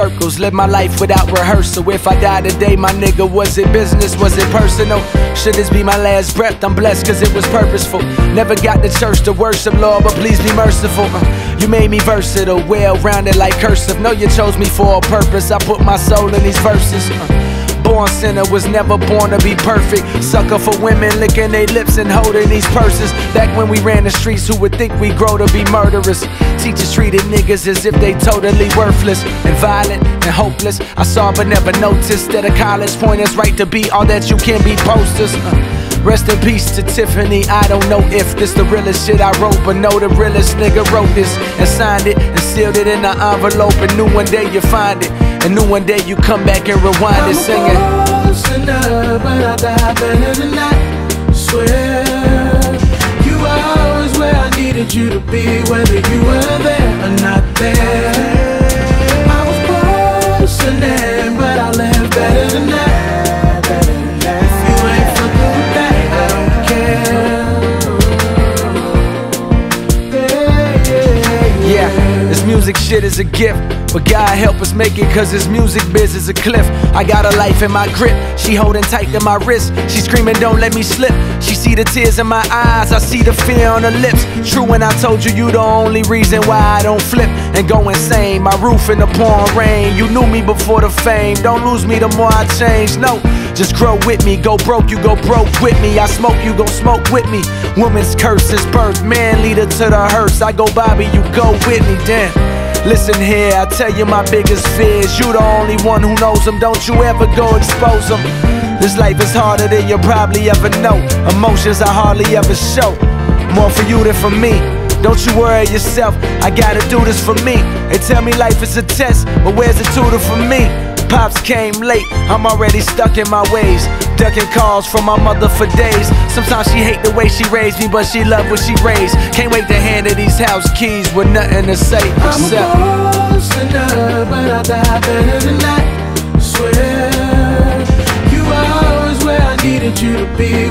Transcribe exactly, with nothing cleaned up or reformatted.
circles, live my life without rehearsal. If I die today, my nigga, was it business, was it personal? Should this be my last breath? I'm blessed cause it was purposeful. Never got to church to worship, Lord, but please be merciful. uh, You made me versatile, well-rounded like cursive. Know you chose me for a purpose, I put my soul in these verses. uh, Born sinner, was never born to be perfect. Sucker for women, licking their lips and holding these purses. Back when we ran the streets, who would think we grow to be murderers? Teachers treated niggas as if they totally worthless and violent and hopeless. I saw but never noticed that a college point is right to be all that you can be. Posters. uh, Rest in peace to Tiffany. I don't know if this the realest shit I wrote, but know the realest nigga wrote this and signed it and sealed it in an envelope. And knew one day you find it, and knew one day you come back and rewind it singing. I'm a sinner, but I die better than that. Swear, you were always where I needed you to be, whether you were there or not there. I was close and then, but I live better than that. Music shit is a gift, but God help us make it, cause this music biz is a cliff. I got a life in my grip, she holding tight to my wrist. She screaming, don't let me slip. She see the tears in my eyes, I see the fear on her lips. True when I told you you the only reason why I don't flip and go insane. My roof in the pouring rain, you knew me before the fame. Don't lose me the more I change, no. Just grow with me, go broke, you go broke with me. I smoke, you go smoke with me. Woman's curse is birth, man leader to the hearse. I go Bobby, you go with me, damn. Listen here, I tell you my biggest fears. You the only one who knows them, don't you ever go expose them. This life is harder than you probably ever know. Emotions I hardly ever show, more for you than for me. Don't you worry yourself, I gotta do this for me. They tell me life is a test, but where's the tutor for me? Pops came late, I'm already stuck in my ways. Ducking calls from my mother for days. Sometimes she hate the way she raised me, but she love what she raised. Can't wait to hand her these house keys with nothing to say except I'm a sinner, but I die better than that. Swear, you were always where I needed you to be,